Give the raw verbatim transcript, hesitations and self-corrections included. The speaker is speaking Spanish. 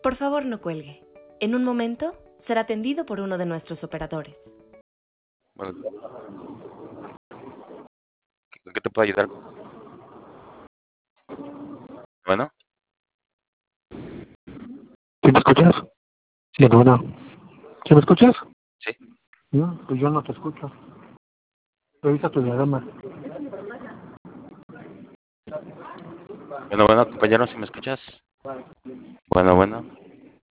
Por favor, no cuelgue. En un momento será atendido por uno de nuestros operadores. Bueno, ¿en qué te puedo ayudar? Bueno, ¿Sí me escuchas? sí, Bueno, bueno. ¿Sí me escuchas? sí. No, pues yo no te escucho. Revisa tu diagrama. Bueno, bueno, compañero, ¿si me escuchas? Bueno, bueno.